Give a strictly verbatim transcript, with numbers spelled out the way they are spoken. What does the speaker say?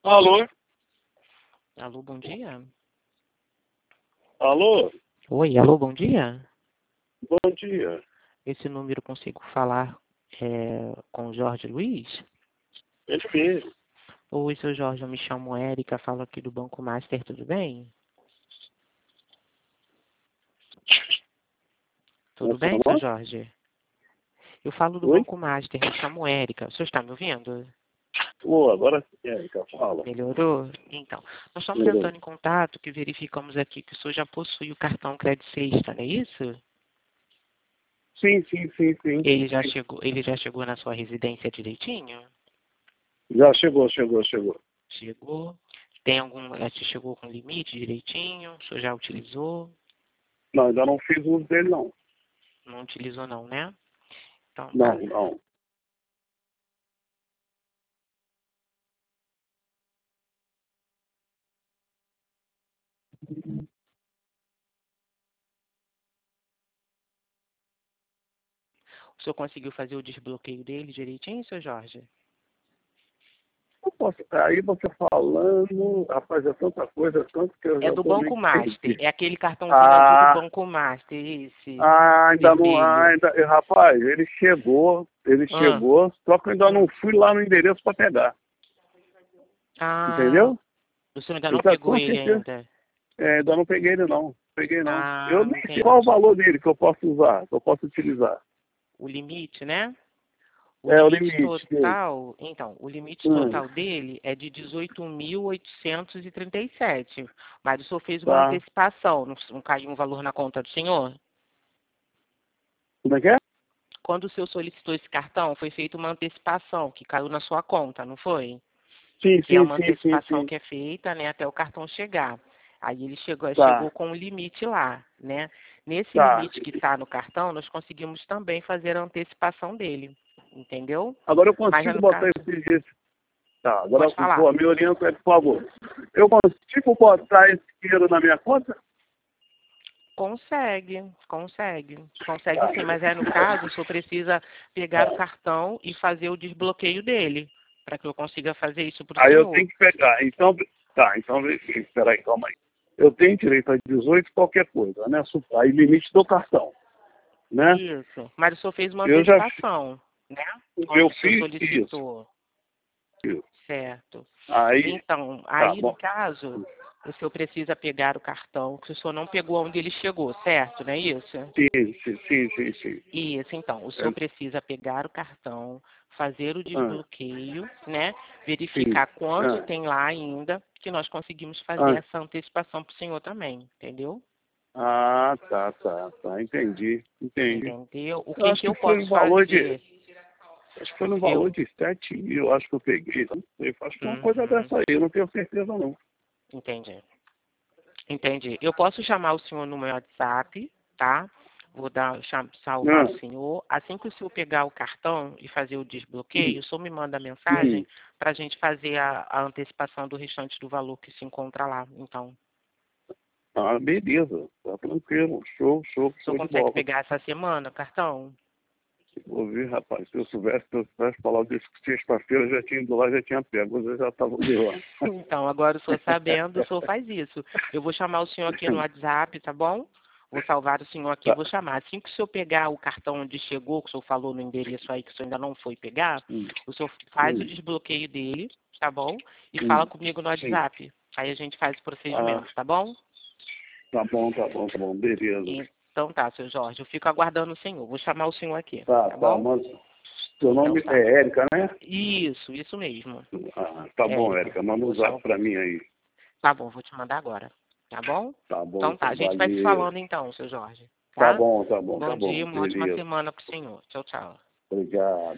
Alô? Alô, bom dia. Alô? Oi, alô, bom dia. Bom dia. Esse número consigo falar é, com o Jorge Luiz? Ele mesmo. Oi, seu Jorge, eu me chamo Érica, falo aqui do Banco Master, tudo bem? Tudo Nossa, bem, seu alô? Jorge? Eu falo do Oi? Banco Master, me chamo Érica. O senhor está me ouvindo? Ô, agora sim, Érica, fala. Melhorou? Então, nós estamos Melhorou. entrando em contato que verificamos aqui que o senhor já possui o cartão Crédito Sexta, não é isso? Sim, sim, sim, sim. Ele já chegou, ele já chegou na sua residência direitinho? Já chegou, chegou, chegou. Chegou. Tem algum, eh, chegou com limite direitinho? O senhor já utilizou? Não, ainda não fiz uso dele, não. Não utilizou não, né? Então Não, tá. não. O senhor conseguiu fazer o desbloqueio dele direitinho, seu Jorge? Eu posso, aí você falando, rapaz, é tanta coisa, tanto que eu É já do tô meio Banco Master. perdido. É aquele cartãozinho azul do Ah, Banco Master, esse ah, ainda não, ah, vermelho. ainda, eh, rapaz, ele chegou, ele Ah, chegou, só que eu ainda não hum. fui lá no endereço para pegar, Ah, entendeu? o senhor ainda Eu não já pegou com ele certeza. ainda? É, ainda não peguei ele não. Peguei não. Eu Ah, nem sei qual o entendi. valor dele que eu posso usar, que eu posso utilizar. O limite, né? O É o limite limite dele. total, então, o limite Hum, total dele é de dezoito mil oitocentos e trinta e sete. Mas o senhor fez uma tá. antecipação, não, não caiu um valor na conta do senhor? Como é que é? Quando o senhor solicitou esse cartão, foi feita uma antecipação que caiu na sua conta, não foi? Sim, Que é sim, uma sim, sim, antecipação sim. que é feita, né, até o cartão chegar. Aí ele chegou, chegou Tá, com o limite lá, né? Nesse tá. limite que está no cartão, nós conseguimos também fazer a antecipação dele, entendeu? Agora eu Mas já consigo no botar caso, esse esse- Tá, agora pode falar. pô, me orienta aí, por favor. Eu consigo botar esse dinheiro na minha conta? Consegue, consegue, consegue Tá. sim, mas é no caso, o senhor precisa pegar o cartão e fazer o desbloqueio dele, para que eu consiga fazer isso para o Aí eu senhor. tenho que pegar. Então, tá, então, espera aí, calma aí. Eu tenho direito a dezoito qualquer coisa, né? Aí limite do cartão, né? Isso, mas o senhor fez uma Eu já antecipação, né? eu Quando o senhor fiz isso. solicitou, isso. certo. Aí, Então, tá aí no bom. caso, o senhor precisa pegar o cartão, que o senhor não pegou onde ele chegou, certo? Não é isso? Sim, sim, sim, sim, sim. Isso, então, o É, senhor precisa pegar o cartão, fazer o ah, desbloqueio, né? sim. Verificar quanto Ah, tem lá ainda, que nós conseguimos fazer ah, essa antecipação para o senhor também, entendeu? ah, tá, tá, tá. Entendi, entendi. Entendeu? O Eu que acho que que eu foi no posso valor de. fazer? Acho que foi no valor Eu, de sete mil, acho que eu peguei. Não sei, acho que foi uma coisa uhum, dessa aí, eu não tenho certeza não. entendi. Entendi. Eu posso chamar o senhor no meu WhatsApp, tá? Vou dar, cham- salvar o Ah, senhor. Assim que o senhor pegar o cartão e fazer o desbloqueio, hum, o senhor me manda a hum. mensagem para a gente fazer a, a antecipação do restante do valor que se encontra lá. Então, Ah, beleza, tá tranquilo. Show, show, o senhor show de consegue bola. pegar essa semana o cartão? Vou ver, rapaz, se eu soubesse, se eu soubesse falar disso que sexta-feira eu já tinha ido lá, já tinha pego, eu já estava de lá. Então, agora o senhor sabendo, o senhor faz isso. Eu vou chamar o senhor aqui no WhatsApp, tá bom? Vou salvar o senhor aqui, Tá. vou chamar. Assim que o senhor pegar o cartão onde chegou, que o senhor falou no endereço aí que o senhor ainda não foi pegar, Hum, o senhor faz o hum, desbloqueio dele, tá bom? E fala hum. comigo no Sim. WhatsApp. Aí a gente faz o Ah, procedimento, tá bom? tá bom, tá bom, tá bom, beleza. Então tá, seu Jorge, eu fico aguardando o senhor. Vou chamar o senhor aqui, Tá, tá tá, bom? mas seu Então nome tá. é Érica, né? Isso, isso mesmo. Ah, tá bom, Érica. Érica, manda um Vou zap sal... pra mim aí. Tá bom, vou te mandar agora. Tá bom? Tá bom, Então tá, então, a gente vai se valeu. falando então, seu Jorge. Tá Tá? bom, tá bom, tá Bom dia, bom, uma ótima beleza. semana pro senhor. Tchau, tchau. Obrigado.